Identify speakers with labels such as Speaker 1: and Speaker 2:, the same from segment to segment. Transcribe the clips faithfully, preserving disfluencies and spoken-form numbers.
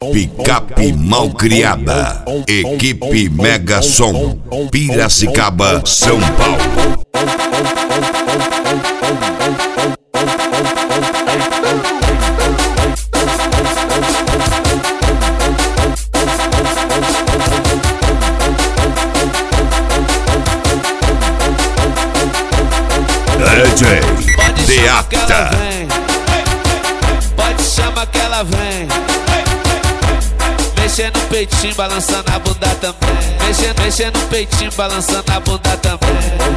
Speaker 1: Picape Malcriada, equipe Mega Som, Piracicaba, São Paulo. D J Deacta,
Speaker 2: pode chamar que ela vem, mexendo no peitinho, balançando a bunda também. Mexendo, mexendo no peitinho, balançando a bunda também.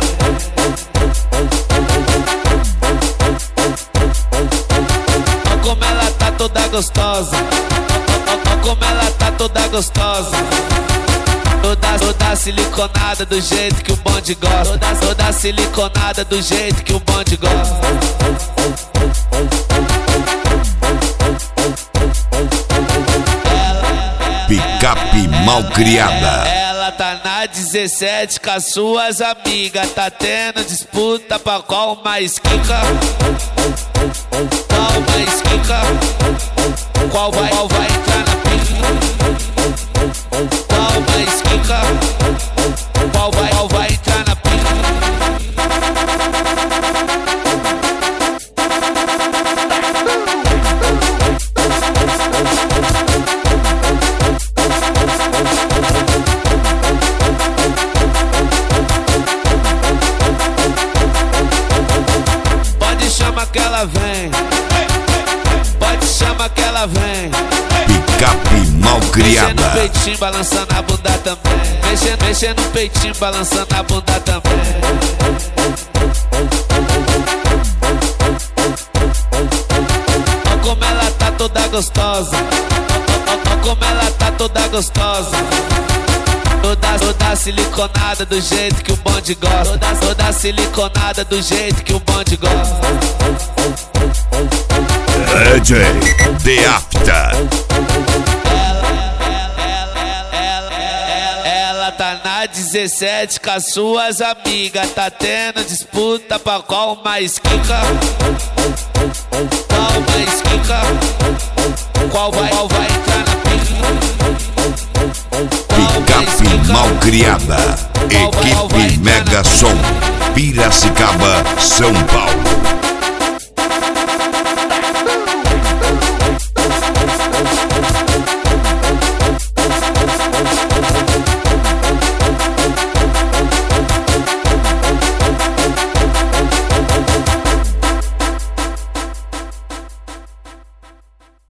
Speaker 2: Olha como ela tá toda gostosa. Olha como ela tá toda gostosa. Toda, toda siliconada do jeito que o bonde gosta. Toda, toda siliconada do jeito que o bonde gosta.
Speaker 1: Picape Malcriada.
Speaker 2: Ela tá na dezessete com as suas amigas. Tá tendo disputa pra qual mais quica. Qual mais quica. Qual vai, qual vai entrar na pica. Qual mais quica. Qual vai, qual vai entrar na pica. Pode chamar que ela vem. Pode chamar que ela vem.
Speaker 1: Picape Malcriada.
Speaker 2: Mexendo no peitinho, balançando a bunda também. Mexendo, mexendo no peitinho, balançando a bunda também. Olha como ela tá toda gostosa. Olha como ela tá toda gostosa. Toda, toda siliconada do jeito que o bonde gosta. Toda, toda siliconada do jeito que o bonde gosta.
Speaker 1: D J Deacta.
Speaker 2: Ela tá na dezessete com as suas amigas. Tá tendo disputa pra qual mais quica. Qual mais quica. Qual vai, qual vai entrar na pica.
Speaker 1: Picape Malcriada, equipe Mega Som, Piracicaba, São Paulo.